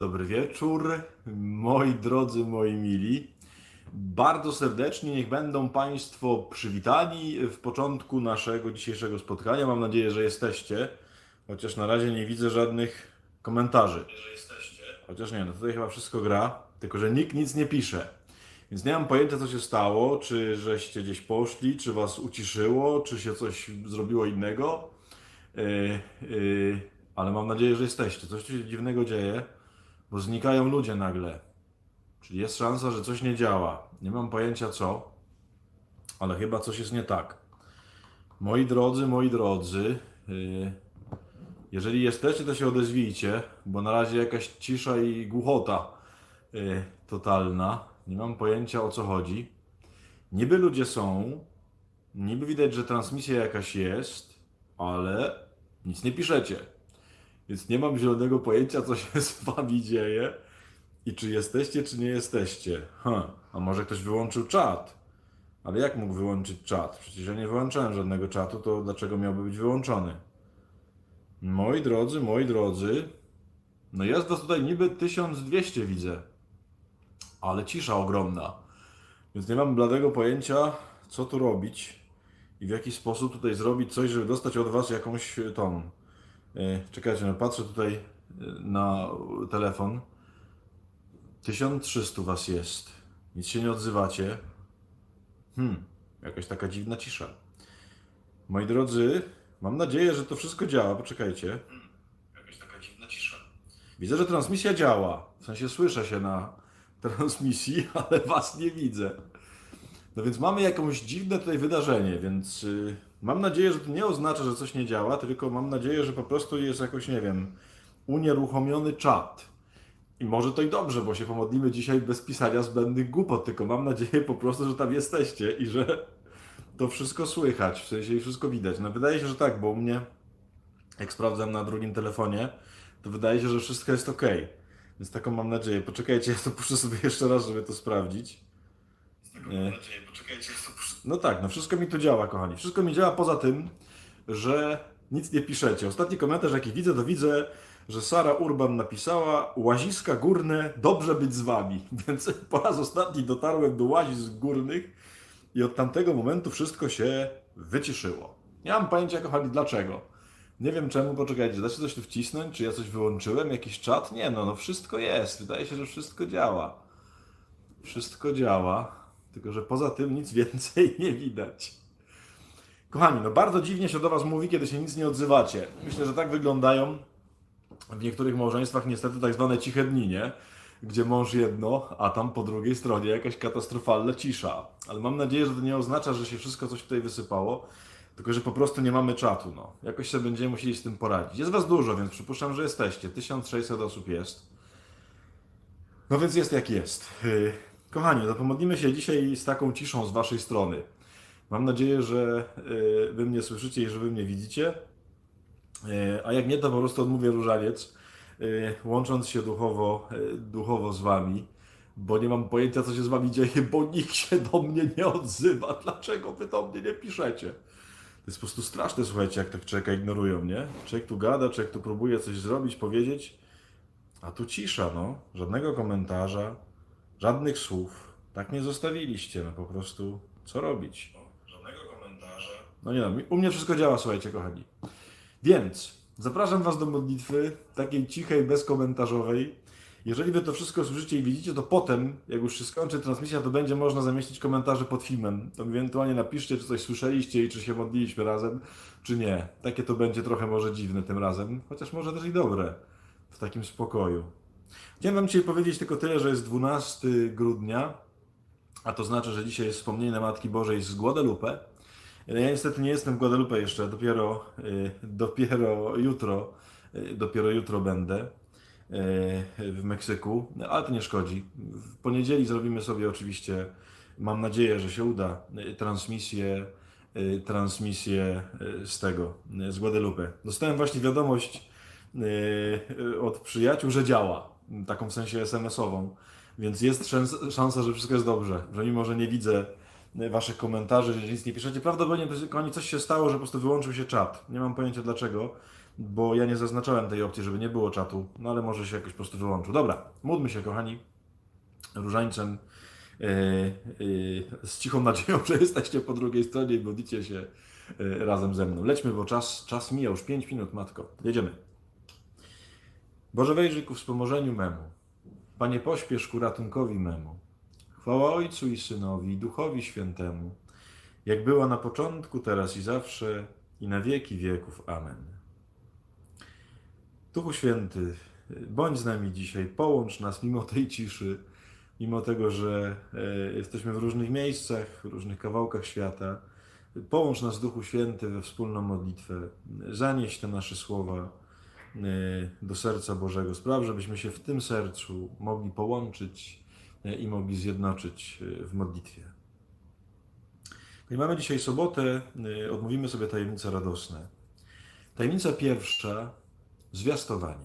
Dobry wieczór, moi drodzy, moi mili. Bardzo serdecznie niech będą Państwo przywitani w początku naszego dzisiejszego spotkania. Mam nadzieję, że jesteście, chociaż na razie nie widzę żadnych komentarzy. Chociaż nie, no tutaj chyba wszystko gra, tylko że nikt nic nie pisze. Więc nie mam pojęcia, co się stało, czy żeście gdzieś poszli, czy Was uciszyło, czy się coś zrobiło innego. Ale mam nadzieję, że jesteście. Coś tu się dziwnego dzieje, bo znikają ludzie nagle. Czyli jest szansa, że coś nie działa. Nie mam pojęcia co, ale chyba coś jest nie tak. Moi drodzy, jeżeli jesteście, to się odezwijcie, bo na razie jakaś cisza i głuchota totalna. Nie mam pojęcia, o co chodzi. Niby ludzie są, niby widać, że transmisja jakaś jest, ale nic nie piszecie. Więc nie mam zielonego pojęcia, co się z wami dzieje i czy jesteście, czy nie jesteście. A może ktoś wyłączył czat? Ale jak mógł wyłączyć czat? Przecież ja nie wyłączałem żadnego czatu, to dlaczego miałby być wyłączony? Moi drodzy, no jest was tutaj niby 1200 widzę, ale cisza ogromna. Więc nie mam bladego pojęcia, co tu robić i w jaki sposób tutaj zrobić coś, żeby dostać od was jakąś tą. Czekajcie, no patrzę tutaj na telefon. 1300 was jest. Nic się nie odzywacie. Jakaś taka dziwna cisza. Moi drodzy, mam nadzieję, że to wszystko działa. Poczekajcie. Jakaś taka dziwna cisza. Widzę, że transmisja działa. W sensie słyszę się na transmisji, ale was nie widzę. No więc mamy jakieś dziwne tutaj wydarzenie, więc mam nadzieję, że to nie oznacza, że coś nie działa, tylko mam nadzieję, że po prostu jest jakoś, nie wiem, unieruchomiony czat. I może to i dobrze, bo się pomodlimy dzisiaj bez pisania zbędnych głupot, tylko mam nadzieję po prostu, że tam jesteście i że to wszystko słychać, w sensie i wszystko widać. No wydaje się, że tak, bo u mnie, jak sprawdzam na drugim telefonie, to wydaje się, że wszystko jest ok. Więc taką mam nadzieję. Poczekajcie, ja to puszczę sobie jeszcze raz, żeby to sprawdzić. No tak, no wszystko mi tu działa, kochani. Wszystko mi działa poza tym, że nic nie piszecie. Ostatni komentarz, jaki widzę, to widzę, że Sara Urban napisała: Łaziska górne, dobrze być z wami. Więc po raz ostatni dotarłem do łazisk górnych i od tamtego momentu wszystko się wyciszyło. Nie mam pojęcia, kochani, dlaczego. Nie wiem czemu, poczekajcie, da się coś tu wcisnąć? Czy ja coś wyłączyłem? Jakiś czat? Nie, no wszystko jest. Wydaje się, że wszystko działa. Wszystko działa, tylko że poza tym nic więcej nie widać. Kochani, no bardzo dziwnie się do was mówi, kiedy się nic nie odzywacie. Myślę, że tak wyglądają w niektórych małżeństwach niestety tak zwane ciche dni, nie? Gdzie mąż jedno, a tam po drugiej stronie jakaś katastrofalna cisza. Ale mam nadzieję, że to nie oznacza, że się wszystko coś tutaj wysypało, tylko że po prostu nie mamy czatu, no. Jakoś sobie będziemy musieli z tym poradzić. Jest was dużo, więc przypuszczam, że jesteście. 1600 osób jest. No więc jest jak jest. Kochani, to pomodlimy się dzisiaj z taką ciszą z waszej strony. Mam nadzieję, że wy mnie słyszycie i że wy mnie widzicie. A jak nie, to po prostu odmówię różaniec, łącząc się duchowo z wami, bo nie mam pojęcia, co się z wami dzieje, bo nikt się do mnie nie odzywa. Dlaczego wy do mnie nie piszecie? To jest po prostu straszne, słuchajcie, jak tak człowieka ignorują, nie? Człowiek tu gada, człowiek tu próbuje coś zrobić, powiedzieć, a tu cisza, no. Żadnego komentarza, żadnych słów. Tak mnie zostawiliście, no po prostu, co robić? Żadnego komentarza. No nie no, u mnie wszystko działa, słuchajcie, kochani. Więc zapraszam was do modlitwy, takiej cichej, bezkomentarzowej. Jeżeli wy to wszystko słyszycie i widzicie, to potem, jak już się skończy transmisja, to będzie można zamieścić komentarze pod filmem. To ewentualnie napiszcie, czy coś słyszeliście i czy się modliliśmy razem, czy nie. Takie to będzie trochę może dziwne tym razem, chociaż może też i dobre, w takim spokoju. Chciałem wam dzisiaj powiedzieć tylko tyle, że jest 12 grudnia, a to znaczy, że dzisiaj jest wspomnienie Matki Bożej z Guadalupe. Ja niestety nie jestem w Guadalupe jeszcze, dopiero jutro będę w Meksyku, ale to nie szkodzi. W poniedzieli zrobimy sobie oczywiście, mam nadzieję, że się uda, transmisję z Guadalupe. Dostałem właśnie wiadomość od przyjaciół, że działa, taką w sensie SMS-ową, więc jest szansa, że wszystko jest dobrze, że mimo, że nie widzę waszych komentarzy, że nic nie piszecie, prawdopodobnie to oni coś się stało, że po prostu wyłączył się czat. Nie mam pojęcia dlaczego. bo ja nie zaznaczałem tej opcji, żeby nie było czatu, no ale może się jakoś po prostu wyłączył. Dobra, módlmy się, kochani, różańcem, z cichą nadzieją, że jesteście po drugiej stronie i modlicie się razem ze mną. Lećmy, bo czas mija, już 5 minut, matko. Jedziemy. Boże, wejrzyj ku wspomożeniu memu. Panie, pośpiesz ku ratunkowi memu. Chwała Ojcu i Synowi, i Duchowi Świętemu, jak była na początku, teraz i zawsze, i na wieki wieków. Amen. Duchu Święty, bądź z nami dzisiaj, połącz nas mimo tej ciszy, mimo tego, że jesteśmy w różnych miejscach, w różnych kawałkach świata. Połącz nas, Duchu Święty, we wspólną modlitwę. Zanieś te nasze słowa do serca Bożego. Spraw, żebyśmy się w tym sercu mogli połączyć i mogli zjednoczyć w modlitwie. I mamy dzisiaj sobotę, odmówimy sobie tajemnice radosne. Tajemnica pierwsza, zwiastowanie.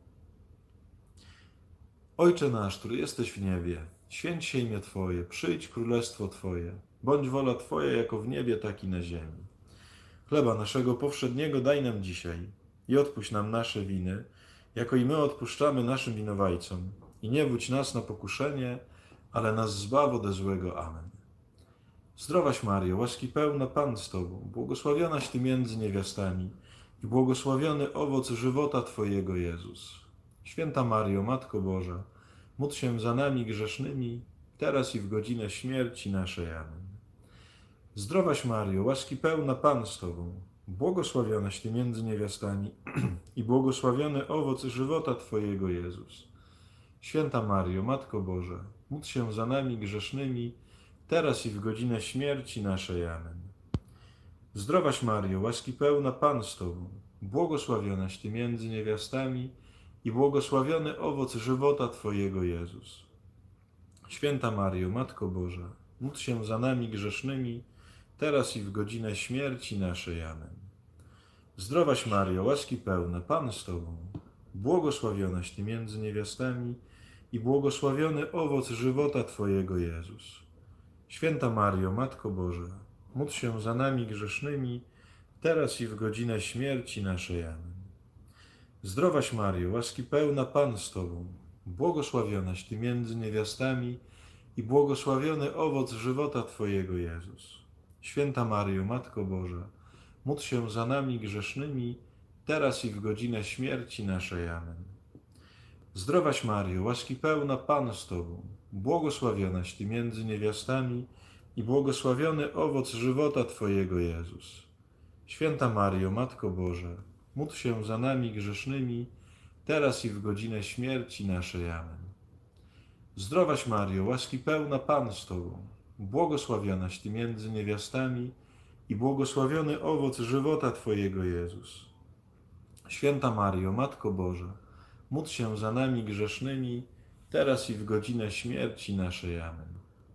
Ojcze nasz, który jesteś w niebie, święć się imię Twoje, przyjdź królestwo Twoje, bądź wola Twoja jako w niebie, tak i na ziemi. Chleba naszego powszedniego daj nam dzisiaj i odpuść nam nasze winy, jako i my odpuszczamy naszym winowajcom. I nie wódź nas na pokuszenie, ale nas zbaw ode złego. Amen. Zdrowaś Maryjo, łaski pełna, Pan z Tobą, błogosławionaś Ty między niewiastami i błogosławiony owoc żywota Twojego, Jezus. Święta Maryjo, Matko Boża, módl się za nami grzesznymi, teraz i w godzinę śmierci naszej. Amen. Zdrowaś Maryjo, łaski pełna, Pan z Tobą, błogosławionaś Ty między niewiastami i błogosławiony owoc żywota Twojego, Jezus. Święta Maryjo, Matko Boża, módl się za nami grzesznymi, teraz i w godzinę śmierci naszej. Amen. Zdrowaś Maryjo, łaski pełna, Pan z Tobą, błogosławionaś Ty między niewiastami i błogosławiony owoc żywota Twojego, Jezus. Święta Maryjo, Matko Boża, módl się za nami grzesznymi, teraz i w godzinę śmierci naszej. Amen. Zdrowaś Maryjo, łaski pełna, Pan z Tobą, błogosławionaś Ty między niewiastami i błogosławiony owoc żywota Twojego, Jezus. Święta Maryjo, Matko Boża, módl się za nami grzesznymi, teraz i w godzinę śmierci naszej. Amen. Zdrowaś Maryjo, łaski pełna, Pan z Tobą, błogosławionaś Ty między niewiastami i błogosławiony owoc żywota Twojego, Jezus. Święta Maryjo, Matko Boża, módl się za nami grzesznymi, teraz i w godzinę śmierci naszej. Amen. Zdrowaś Maryjo, łaski pełna, Pan z Tobą, błogosławionaś Ty między niewiastami i błogosławiony owoc żywota Twojego, Jezus. Święta Maryjo, Matko Boża, módl się za nami grzesznymi, teraz i w godzinę śmierci naszej. Amen. Zdrowaś Maryjo, łaski pełna, Pan z Tobą, błogosławionaś Ty między niewiastami i błogosławiony owoc żywota Twojego, Jezus. Święta Maryjo, Matko Boża, módl się za nami grzesznymi, teraz i w godzinę śmierci naszej. Amen.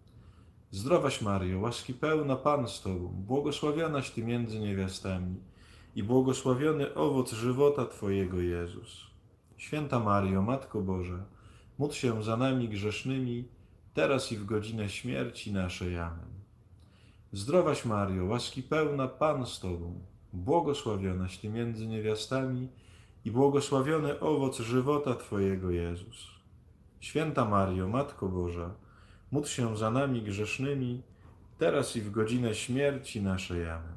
Zdrowaś Maryjo, łaski pełna, Pan z Tobą, błogosławionaś Ty między niewiastami i błogosławiony owoc żywota Twojego, Jezus. Święta Maryjo, Matko Boża, módl się za nami grzesznymi, teraz i w godzinę śmierci naszej. Amen. Zdrowaś Maryjo, łaski pełna, Pan z Tobą, błogosławionaś Ty między niewiastami i błogosławiony owoc żywota Twojego, Jezus. Święta Maryjo, Matko Boża, módl się za nami grzesznymi, teraz i w godzinę śmierci naszej. Amen.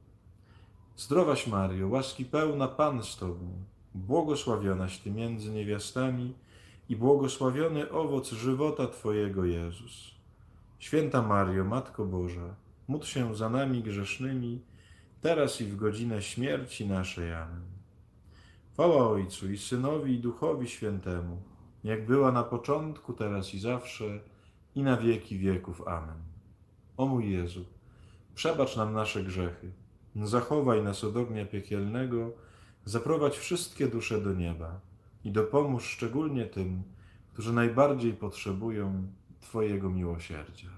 Zdrowaś Maryjo, łaski pełna, Pan z Tobą, błogosławionaś Ty między niewiastami i błogosławiony owoc żywota Twojego, Jezus. Święta Maryjo, Matko Boża, módl się za nami grzesznymi, teraz i w godzinę śmierci naszej. Amen. Chwała Ojcu i Synowi i Duchowi Świętemu, jak była na początku, teraz i zawsze, i na wieki wieków. Amen. O mój Jezu, przebacz nam nasze grzechy, zachowaj nas od ognia piekielnego, zaprowadź wszystkie dusze do nieba i dopomóż szczególnie tym, którzy najbardziej potrzebują Twojego miłosierdzia.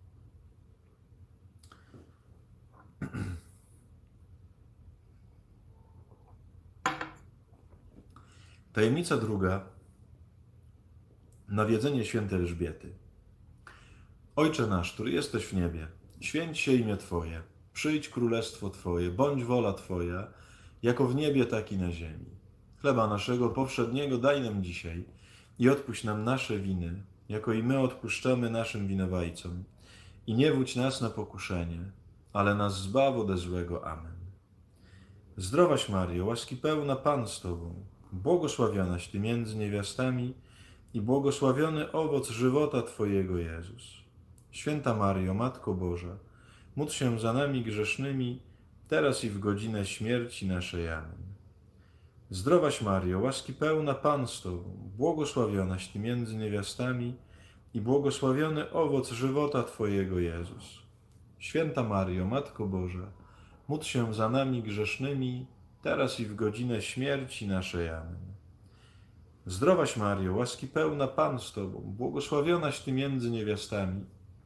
Tajemnica druga. Nawiedzenie świętej Elżbiety. Ojcze nasz, który jesteś w niebie, święć się imię Twoje, przyjdź królestwo Twoje, bądź wola Twoja, jako w niebie, tak i na ziemi. Chleba naszego powszedniego daj nam dzisiaj i odpuść nam nasze winy, jako i my odpuszczamy naszym winowajcom. I nie wódź nas na pokuszenie, ale nas zbaw ode złego. Amen. Zdrowaś Maryjo, łaski pełna, Pan z Tobą, błogosławionaś Ty między niewiastami i błogosławiony owoc żywota Twojego, Jezus. Święta Maryjo, Matko Boża, módl się za nami grzesznymi, teraz i w godzinę śmierci naszej. Amen. Zdrowaś Maryjo, łaski pełna, Pan z Tobą, błogosławionaś Ty między niewiastami i błogosławiony owoc żywota Twojego, Jezus. Święta Maryjo, Matko Boża, módl się za nami grzesznymi, teraz i w godzinę śmierci naszej. Amen. Zdrowaś Maryjo, łaski pełna, Pan z Tobą, błogosławionaś Ty między niewiastami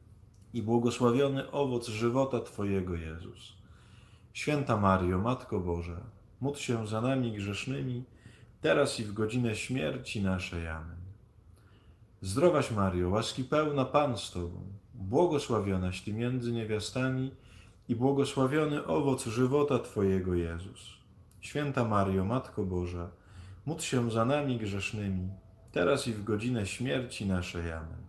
i błogosławiony owoc żywota Twojego, Jezus. Święta Maryjo, Matko Boża, módl się za nami grzesznymi, teraz i w godzinę śmierci naszej. Amen. Zdrowaś Maryjo, łaski pełna, Pan z Tobą, błogosławionaś Ty między niewiastami i błogosławiony owoc żywota Twojego, Jezus. Święta Maryjo, Matko Boża, módl się za nami grzesznymi, teraz i w godzinę śmierci naszej. Amen.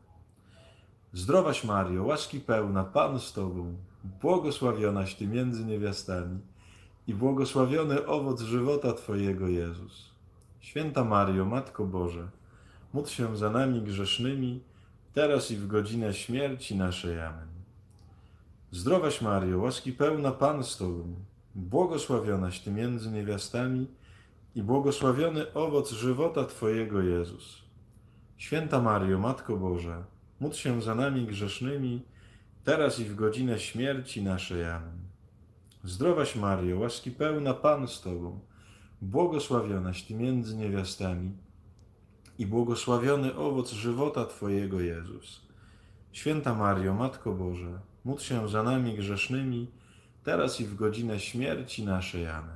Zdrowaś Maryjo, łaski pełna, Pan z Tobą, błogosławionaś Ty między niewiastami i błogosławiony owoc żywota Twojego, Jezus. Święta Maryjo, Matko Boża, módl się za nami grzesznymi, teraz i w godzinę śmierci naszej. Amen. Zdrowaś Maryjo, łaski pełna, Pan z Tobą, błogosławionaś Ty między niewiastami i błogosławiony owoc żywota Twojego, Jezus. Święta Maryjo, Matko Boża, módl się za nami grzesznymi, teraz i w godzinę śmierci naszej. Amen. Zdrowaś Maryjo, łaski pełna, Pan z Tobą, błogosławionaś Ty między niewiastami i błogosławiony owoc żywota Twojego, Jezus. Święta Maryjo, Matko Boża, módl się za nami grzesznymi, teraz i w godzinę śmierci naszej. Amen.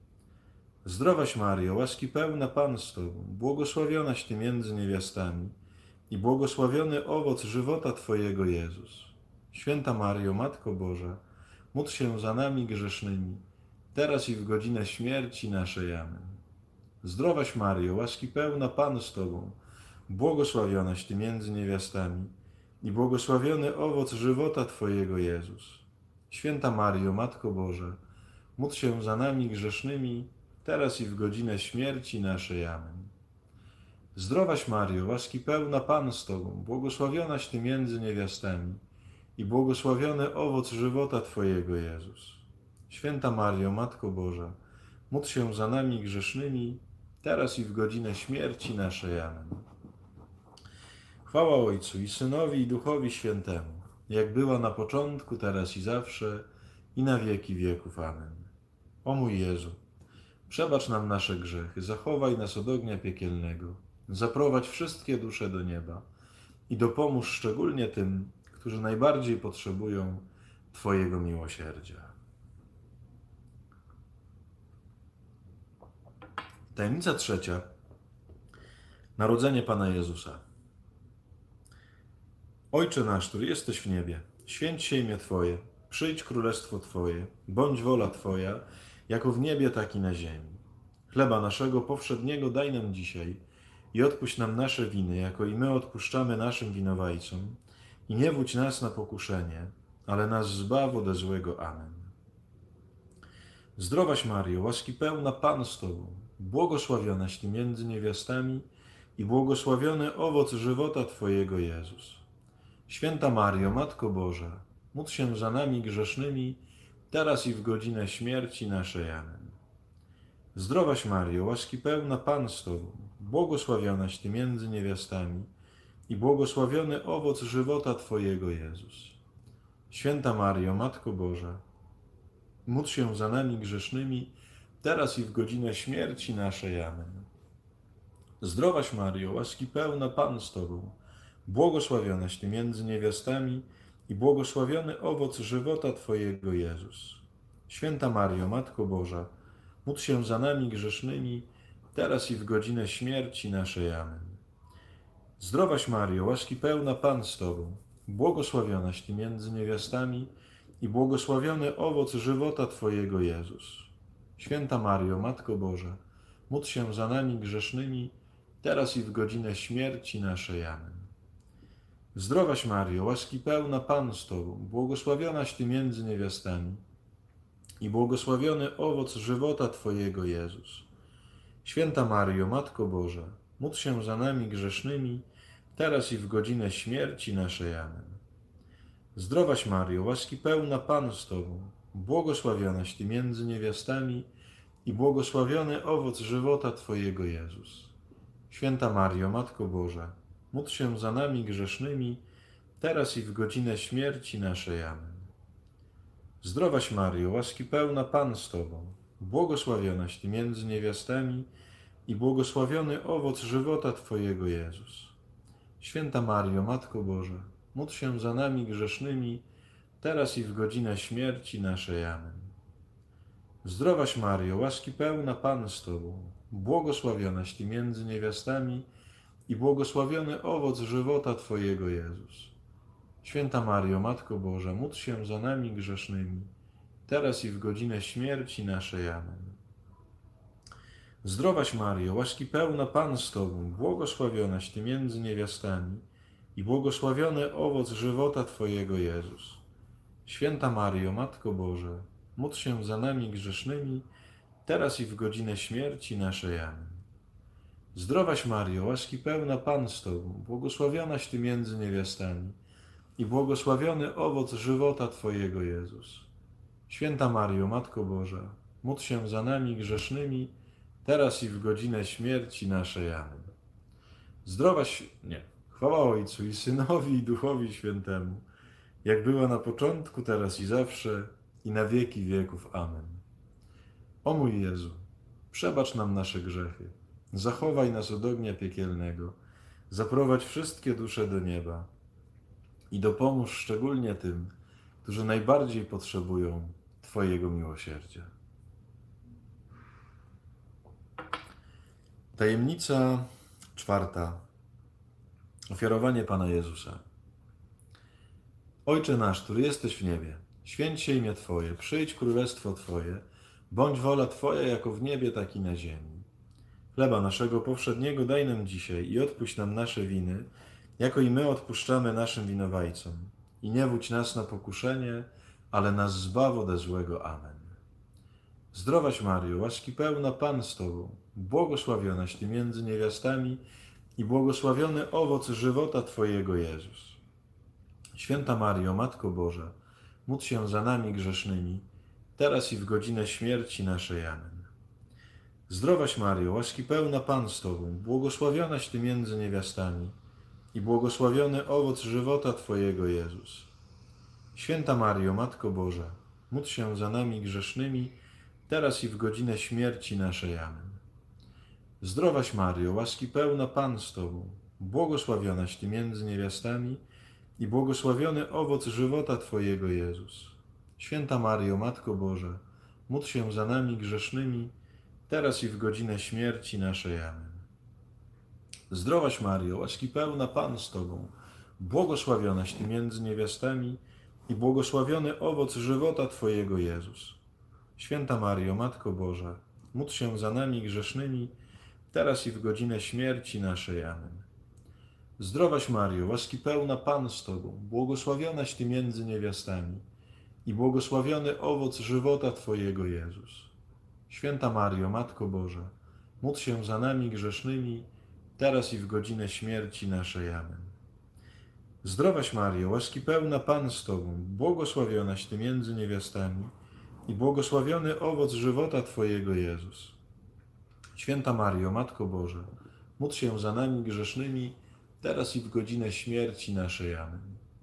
Zdrowaś Maryjo, łaski pełna, Pan z Tobą, błogosławionaś Ty między niewiastami i błogosławiony owoc żywota Twojego, Jezus. Święta Maryjo, Matko Boża, módl się za nami grzesznymi, teraz i w godzinę śmierci naszej. Amen. Zdrowaś Maryjo, łaski pełna, Pan z Tobą, błogosławionaś Ty między niewiastami i błogosławiony owoc żywota Twojego, Jezus. Święta Maryjo, Matko Boża, módl się za nami grzesznymi, teraz i w godzinę śmierci naszej. Amen. Zdrowaś Maryjo, łaski pełna, Pan z Tobą, błogosławionaś Ty między niewiastami i błogosławiony owoc żywota Twojego, Jezus. Święta Maryjo, Matko Boża, módl się za nami grzesznymi, teraz i w godzinę śmierci naszej. Amen. Chwała Ojcu i Synowi i Duchowi Świętemu, jak była na początku, teraz i zawsze, i na wieki wieków. Amen. O mój Jezu, przebacz nam nasze grzechy, zachowaj nas od ognia piekielnego, zaprowadź wszystkie dusze do nieba i dopomóż szczególnie tym, którzy najbardziej potrzebują Twojego miłosierdzia. Tajemnica trzecia. Narodzenie Pana Jezusa. Ojcze nasz, który jesteś w niebie, święć się imię Twoje, przyjdź królestwo Twoje, bądź wola Twoja, jako w niebie, tak i na ziemi. Chleba naszego powszedniego daj nam dzisiaj i odpuść nam nasze winy, jako i my odpuszczamy naszym winowajcom. I nie wódź nas na pokuszenie, ale nas zbaw ode złego. Amen. Zdrowaś Maryjo, łaski pełna, Pan z Tobą, błogosławionaś Ty między niewiastami i błogosławiony owoc żywota Twojego, Jezus. Święta Maryjo, Matko Boża, módl się za nami grzesznymi, teraz i w godzinę śmierci naszej. Amen. Zdrowaś Maryjo, łaski pełna, Pan z Tobą, błogosławionaś Ty między niewiastami i błogosławiony owoc żywota Twojego, Jezus. Święta Maryjo, Matko Boża, módl się za nami grzesznymi, teraz i w godzinę śmierci naszej. Amen. Zdrowaś Maryjo, łaski pełna, Pan z Tobą, błogosławionaś Ty między niewiastami i błogosławiony owoc żywota Twojego, Jezus. Święta Maryjo, Matko Boża, módl się za nami grzesznymi, teraz i w godzinę śmierci naszej. Amen. Zdrowaś Maryjo, łaski pełna, Pan z Tobą, błogosławionaś Ty między niewiastami i błogosławiony owoc żywota Twojego, Jezus. Święta Mario, Matko Boża, módl się za nami grzesznymi, teraz i w godzinę śmierci naszej. Amen. Zdrowaś Mario, łaski pełna Pan z Tobą, błogosławionaś Ty między niewiastami i błogosławiony owoc żywota Twojego, Jezus. Święta Mario, Matko Boża, módl się za nami grzesznymi, teraz i w godzinę śmierci naszej. Amen. Zdrowaś Mario, łaski pełna Pan z Tobą, błogosławionaś Ty między niewiastami i błogosławiony owoc żywota Twojego, Jezus. Święta Mario, Matko Boża, módl się za nami grzesznymi, teraz i w godzinę śmierci naszej. Amen. Zdrowaś Mario, łaski pełna Pan z Tobą, błogosławionaś Ty między niewiastami i błogosławiony owoc żywota Twojego, Jezus. Święta Mario, Matko Boża, módl się za nami grzesznymi, teraz i w godzinę śmierci naszej. Amen. Zdrowaś Mario, łaski pełna Pan z Tobą, błogosławionaś Ty między niewiastami i błogosławiony owoc żywota Twojego, Jezus. Święta Mario, Matko Boża, módl się za nami grzesznymi, teraz i w godzinę śmierci naszej. Amen. Zdrowaś Mario, łaski pełna Pan z Tobą, błogosławionaś Ty między niewiastami i błogosławiony owoc żywota Twojego, Jezus. Święta Mario, Matko Boża, módl się za nami grzesznymi, teraz i w godzinę śmierci naszej. Amen. Zdrowaś Mario, łaski pełna Pan z Tobą, błogosławionaś Ty między niewiastami i błogosławiony owoc żywota Twojego, Jezus. Święta Mario, Matko Boża, módl się za nami grzesznymi, teraz i w godzinę śmierci naszej. Amen. Chwała Ojcu i Synowi i Duchowi Świętemu, jak była na początku, teraz i zawsze, i na wieki wieków. Amen. O mój Jezu, przebacz nam nasze grzechy, zachowaj nas od ognia piekielnego, zaprowadź wszystkie dusze do nieba i dopomóż szczególnie tym, którzy najbardziej potrzebują Twojego miłosierdzia. Tajemnica czwarta. Ofiarowanie Pana Jezusa. Ojcze nasz, który jesteś w niebie, święć się imię Twoje, przyjdź królestwo Twoje, bądź wola Twoja jako w niebie, tak i na ziemi. Chleba naszego powszedniego daj nam dzisiaj i odpuść nam nasze winy, jako i my odpuszczamy naszym winowajcom. I nie wódź nas na pokuszenie, ale nas zbaw ode złego. Amen. Zdrowaś Mario, łaski pełna Pan z Tobą, błogosławionaś Ty między niewiastami i błogosławiony owoc żywota Twojego, Jezus. Święta Mario, Matko Boża, módl się za nami grzesznymi, teraz i w godzinę śmierci naszej. Amen. Zdrowaś Mario, łaski pełna Pan z Tobą, błogosławionaś Ty między niewiastami i błogosławiony owoc żywota Twojego, Jezus. Święta Mario, Matko Boża, módl się za nami grzesznymi, teraz i w godzinę śmierci naszej. Amen. Zdrowaś Mario, łaski pełna Pan z Tobą, błogosławionaś Ty między niewiastami i błogosławiony owoc żywota Twojego, Jezus. Święta Mario, Matko Boża, módl się za nami grzesznymi, teraz i w godzinę śmierci naszej. Amen. Zdrowaś Mario, łaski pełna Pan z Tobą, błogosławionaś Ty między niewiastami i błogosławiony owoc żywota Twojego, Jezus. Święta Mario, Matko Boża, módl się za nami grzesznymi, teraz i w godzinę śmierci naszej. Amen. Zdrowaś Mario, łaski pełna Pan z Tobą, błogosławionaś Ty między niewiastami i błogosławiony owoc żywota Twojego, Jezus. Święta Mario, Matko Boża, módl się za nami grzesznymi, teraz i w godzinę śmierci naszej. Amen. Zdrowaś Mario, łaski pełna Pan z Tobą, błogosławionaś Ty między niewiastami i błogosławiony owoc żywota Twojego, Jezus. Święta Mario, Matko Boża, módl się za nami grzesznymi, teraz i w godzinę śmierci naszej. Amen.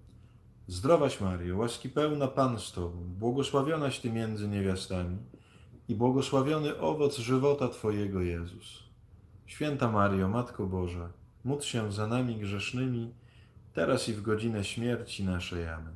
Zdrowaś Mario, łaski pełna Pan z Tobą, błogosławionaś Ty między niewiastami i błogosławiony owoc żywota Twojego, Jezus. Święta Mario, Matko Boża, módl się za nami grzesznymi, teraz i w godzinę śmierci naszej. Amen.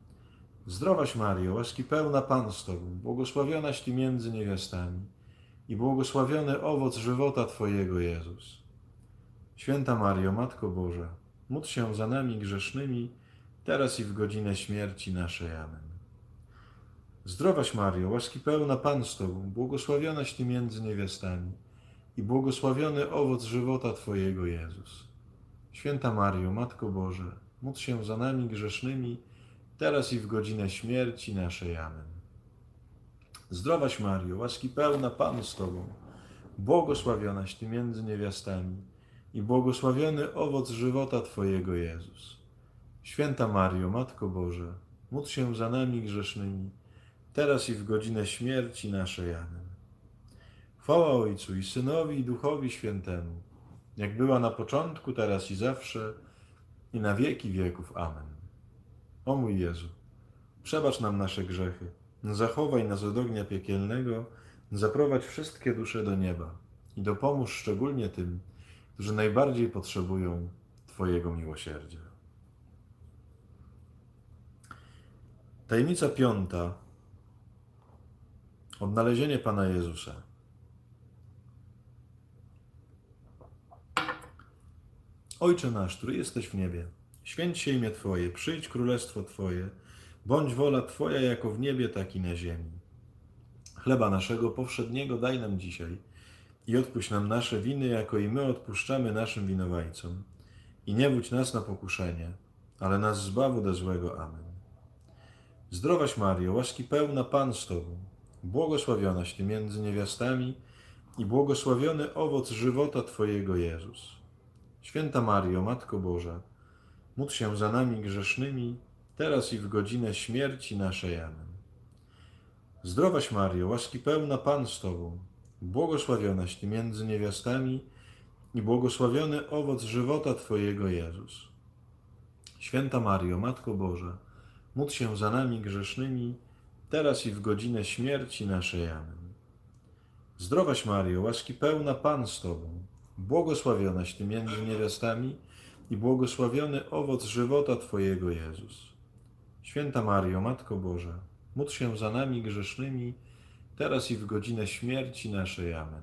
Zdrowaś Mario, łaski pełna Pan z Tobą, błogosławionaś Ty między niewiastami i błogosławiony owoc żywota Twojego, Jezus. Święta Mario, Matko Boża, módl się za nami grzesznymi, teraz i w godzinę śmierci naszej. Amen. Zdrowaś Mario, łaski pełna Pan z Tobą, błogosławionaś Ty między niewiastami i błogosławiony owoc żywota Twojego, Jezus. Święta Mario, Matko Boża, módl się za nami grzesznymi, teraz i w godzinę śmierci naszej. Amen. Zdrowaś Mario, łaski pełna Pan z Tobą, błogosławionaś Ty między niewiastami i błogosławiony owoc żywota Twojego, Jezus. Święta Mario, Matko Boża, módl się za nami grzesznymi, teraz i w godzinę śmierci naszej. Amen. Chwała Ojcu i Synowi i Duchowi Świętemu, jak była na początku, teraz i zawsze, i na wieki wieków. Amen. O mój Jezu, przebacz nam nasze grzechy, zachowaj nas od ognia piekielnego, zaprowadź wszystkie dusze do nieba i dopomóż szczególnie tym, którzy najbardziej potrzebują Twojego miłosierdzia. Tajemnica piąta. Odnalezienie Pana Jezusa. Ojcze nasz, który jesteś w niebie, święć się imię Twoje, przyjdź królestwo Twoje, bądź wola Twoja jako w niebie, tak i na ziemi. Chleba naszego powszedniego daj nam dzisiaj i odpuść nam nasze winy, jako i my odpuszczamy naszym winowajcom. I nie wódź nas na pokuszenie, ale nas zbaw ode złego. Amen. Zdrowaś Mario, łaski pełna Pan z Tobą, błogosławionaś Ty między niewiastami i błogosławiony owoc żywota Twojego, Jezus. Święta Mario, Matko Boża, módl się za nami grzesznymi, teraz i w godzinę śmierci naszej. Amen. Zdrowaś Mario, łaski pełna Pan z Tobą, błogosławionaś Ty między niewiastami i błogosławiony owoc żywota Twojego, Jezus. Święta Mario, Matko Boża, módl się za nami grzesznymi, teraz i w godzinę śmierci naszej. Amen. Zdrowaś Mario, łaski pełna Pan z Tobą, błogosławionaś Ty między niewiastami i błogosławiony owoc żywota Twojego, Jezus. Święta Mario, Matko Boża, módl się za nami grzesznymi, teraz i w godzinę śmierci naszej. Amen.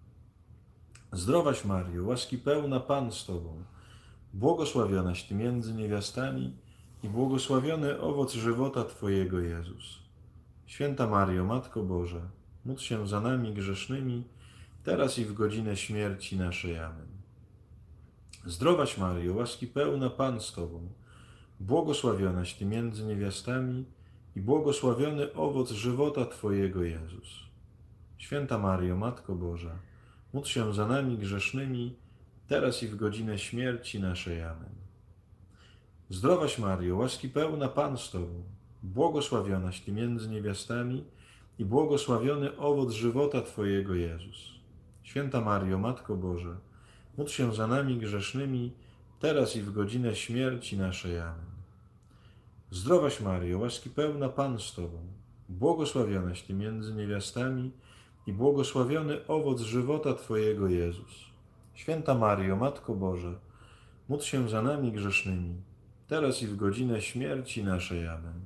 Zdrowaś Mario, łaski pełna Pan z Tobą, błogosławionaś Ty między niewiastami i błogosławiony owoc żywota Twojego, Jezus. Święta Mario, Matko Boża, módl się za nami grzesznymi, teraz i w godzinę śmierci naszej. Amen. Zdrowaś Mario, łaski pełna Pan z Tobą, błogosławionaś Ty między niewiastami i błogosławiony owoc żywota Twojego, Jezus. Święta Mario, Matko Boża, módl się za nami grzesznymi, teraz i w godzinę śmierci naszej. Amen. Zdrowaś Mario, łaski pełna Pan z Tobą, błogosławionaś Ty między niewiastami i błogosławiony owoc żywota Twojego, Jezus. Święta Mario, Matko Boża, módl się za nami grzesznymi, teraz i w godzinę śmierci naszej. Amen. Zdrowaś Mario, łaski pełna Pan z Tobą, błogosławionaś Ty między niewiastami i błogosławiony owoc żywota Twojego, Jezus. Święta Mario, Matko Boża, módl się za nami grzesznymi, teraz i w godzinę śmierci naszej. Amen.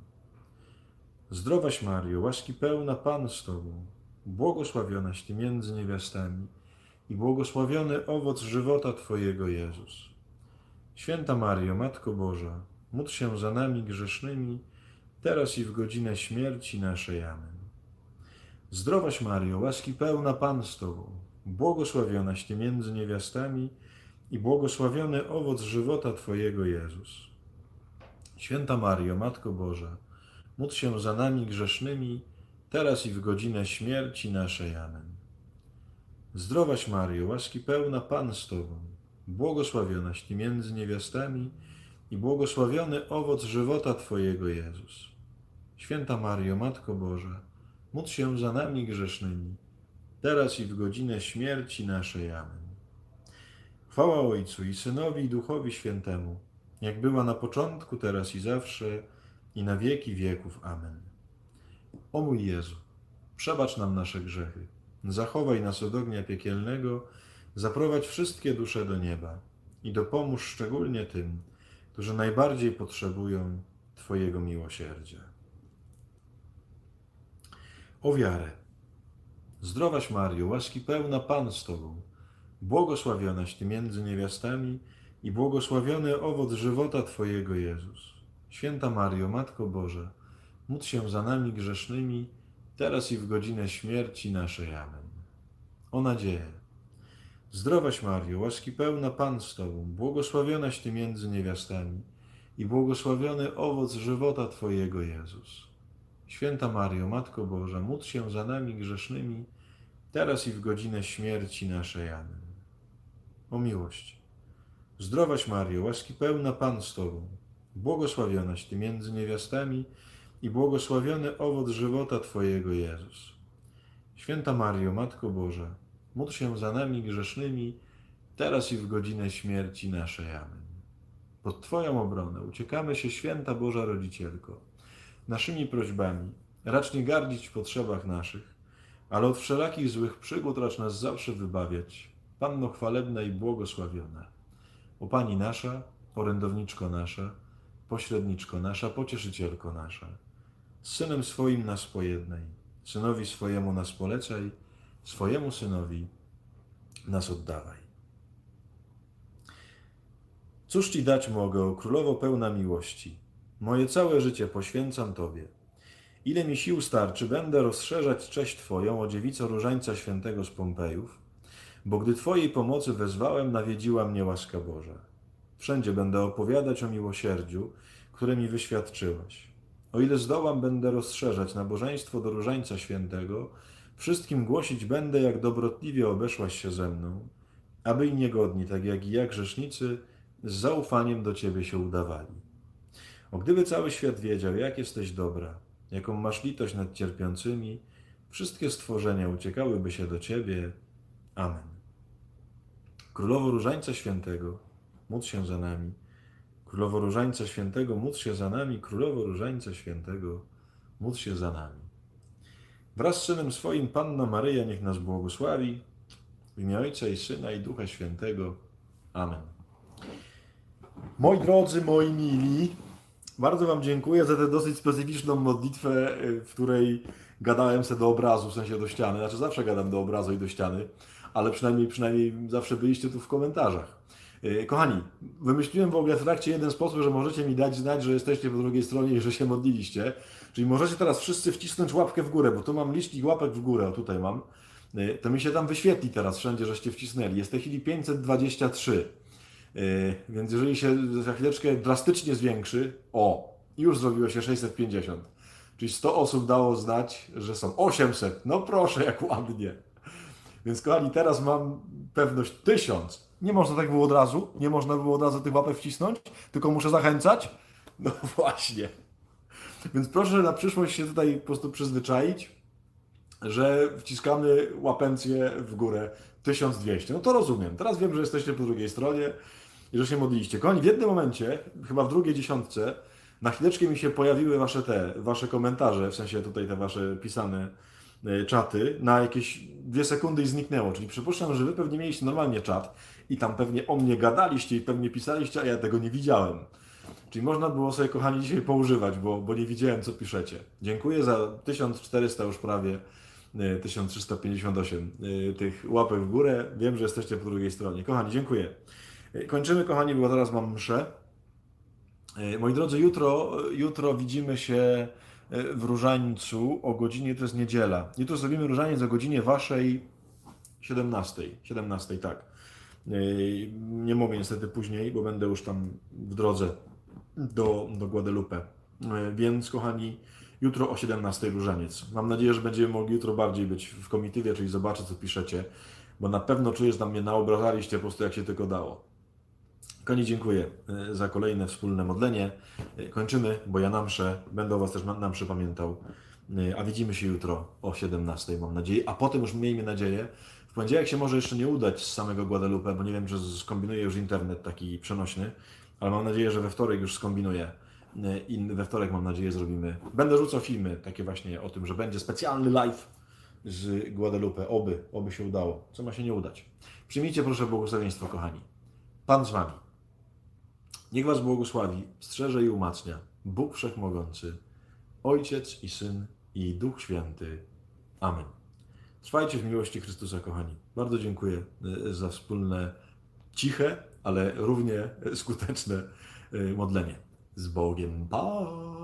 Zdrowaś Mario, łaski pełna Pan z Tobą, błogosławionaś Ty między niewiastami i błogosławiony owoc żywota Twojego, Jezus. Święta Mario, Matko Boża, módl się za nami grzesznymi, teraz i w godzinę śmierci naszej. Amen. Zdrowaś Mario, łaski pełna Pan z Tobą, błogosławionaś Ty między niewiastami i błogosławiony owoc żywota Twojego, Jezus. Święta Mario, Matko Boża, módl się za nami grzesznymi, teraz i w godzinę śmierci naszej. Amen. Zdrowaś Mario, łaski pełna Pan z Tobą, błogosławionaś Ty między niewiastami i błogosławiony owoc żywota Twojego, Jezus. Święta Mario, Matko Boża, módl się za nami grzesznymi, teraz i w godzinę śmierci naszej. Amen. Chwała Ojcu i Synowi i Duchowi Świętemu, jak była na początku, teraz i zawsze, i na wieki wieków. Amen. O mój Jezu, przebacz nam nasze grzechy, zachowaj nas od ognia piekielnego, zaprowadź wszystkie dusze do nieba i dopomóż szczególnie tym, którzy najbardziej potrzebują Twojego miłosierdzia. O wiarę. Zdrowaś Mario, łaski pełna Pan z Tobą, błogosławionaś Ty między niewiastami i błogosławiony owoc żywota Twojego, Jezus. Święta Mario, Matko Boża, módl się za nami grzesznymi, teraz i w godzinę śmierci naszej. Amen. O nadzieję. Zdrowaś Mario, łaski pełna Pan z Tobą, błogosławionaś Ty między niewiastami i błogosławiony owoc żywota Twojego, Jezus. Święta Mario, Matko Boża, módl się za nami grzesznymi, teraz i w godzinę śmierci naszej. Amen. O miłość. Zdrowaś Mario, łaski pełna Pan z Tobą, błogosławionaś Ty między niewiastami i błogosławiony owoc żywota Twojego, Jezus. Święta Mario, Matko Boża, módl się za nami grzesznymi, teraz i w godzinę śmierci naszej. Amen. Pod Twoją obronę uciekamy się, Święta Boża Rodzicielko. Naszymi prośbami racz nie gardzić w potrzebach naszych, ale od wszelakich złych przygód racz nas zawsze wybawiać. Panno chwalebna i błogosławiona. O Pani nasza, orędowniczko nasza, pośredniczko nasza, pocieszycielko nasza, z Synem swoim nas pojednaj, Synowi swojemu nas polecaj, swojemu Synowi nas oddawaj. Cóż Ci dać mogę, o Królowo pełna miłości? Moje całe życie poświęcam Tobie. Ile mi sił starczy, będę rozszerzać cześć Twoją, o Dziewico Różańca Świętego z Pompejów, bo gdy Twojej pomocy wezwałem, nawiedziła mnie łaska Boża. Wszędzie będę opowiadać o miłosierdziu, które mi wyświadczyłaś. O ile zdołam, będę rozszerzać nabożeństwo do Różańca Świętego, wszystkim głosić będę, jak dobrotliwie obeszłaś się ze mną, aby i niegodni, tak jak i ja, grzesznicy, z zaufaniem do Ciebie się udawali. O gdyby cały świat wiedział, jak jesteś dobra, jaką masz litość nad cierpiącymi, wszystkie stworzenia uciekałyby się do Ciebie. Amen. Królowo Różańca Świętego, módl się za nami. Królowo Różańca Świętego, módl się za nami. Królowo Różańca Świętego, módl się za nami. Wraz z Synem swoim Panna Maryja niech nas błogosławi. W imię Ojca i Syna i Ducha Świętego. Amen. Moi drodzy, moi mili, bardzo Wam dziękuję za tę dosyć specyficzną modlitwę, w której gadałem sobie do obrazu, w sensie do ściany. Znaczy zawsze gadam do obrazu i do ściany, ale przynajmniej zawsze byliście tu w komentarzach. Kochani, wymyśliłem w ogóle w trakcie jeden sposób, że możecie mi dać znać, że jesteście po drugiej stronie i że się modliliście. Czyli możecie teraz wszyscy wcisnąć łapkę w górę, bo tu mam licznik łapek w górę, o tutaj mam. To mi się tam wyświetli teraz wszędzie, żeście wcisnęli. Jest w tej chwili 523. Więc jeżeli się za chwileczkę drastycznie zwiększy, już zrobiło się 650. Czyli 100 osób dało znać, że są 800. No proszę, jak ładnie. Więc kochani, teraz mam pewność 1000. Nie można tak było od razu, nie można było od razu tych łapek wcisnąć, tylko muszę zachęcać. No właśnie. Więc proszę na przyszłość się tutaj po prostu przyzwyczaić, że wciskamy łapencję w górę 1200. No to rozumiem. Teraz wiem, że jesteście po drugiej stronie i że się modliliście. Kochani, w jednym momencie, chyba w drugiej dziesiątce, na chwileczkę mi się pojawiły wasze komentarze, w sensie tutaj te wasze pisane czaty, na jakieś 2 sekundy i zniknęło. Czyli przypuszczam, że wy pewnie mieliście normalnie czat i tam pewnie o mnie gadaliście i pewnie pisaliście, a ja tego nie widziałem. Czyli można było sobie, kochani, dzisiaj poużywać, bo nie widziałem, co piszecie. Dziękuję za 1400 już prawie, 1358 tych łapek w górę. Wiem, że jesteście po drugiej stronie. Kochani, dziękuję. Kończymy, kochani, bo teraz mam mszę. Moi drodzy, jutro widzimy się w Różańcu o godzinie, to jest niedziela. Jutro zrobimy różaniec o godzinie waszej 17. 17, tak. Nie mogę niestety później, bo będę już tam w drodze do Guadalupe. Więc kochani, jutro o 17 różaniec. Mam nadzieję, że będziemy mogli jutro bardziej być w komitywie, czyli zobaczę, co piszecie, bo na pewno czuję, że tam mnie naobrazaliście po prostu jak się tylko dało. Kochani, dziękuję za kolejne wspólne modlenie. Kończymy, bo ja na mszę, będę o was też na mszę pamiętał. A widzimy się jutro o 17, mam nadzieję. A potem już miejmy nadzieję, w poniedziałek się może jeszcze nie udać z samego Guadalupe, bo nie wiem, czy skombinuję już internet taki przenośny, ale mam nadzieję, że we wtorek już skombinuję. I we wtorek, mam nadzieję, zrobimy. Będę rzucał filmy takie właśnie o tym, że będzie specjalny live z Guadalupe. Oby się udało. Co ma się nie udać? Przyjmijcie proszę błogosławieństwo, kochani. Pan z wami. Niech was błogosławi, strzeże i umacnia Bóg Wszechmogący, Ojciec i Syn i Duch Święty. Amen. Trwajcie w miłości Chrystusa, kochani. Bardzo dziękuję za wspólne, ciche, ale równie skuteczne modlenie. Z Bogiem. Pa!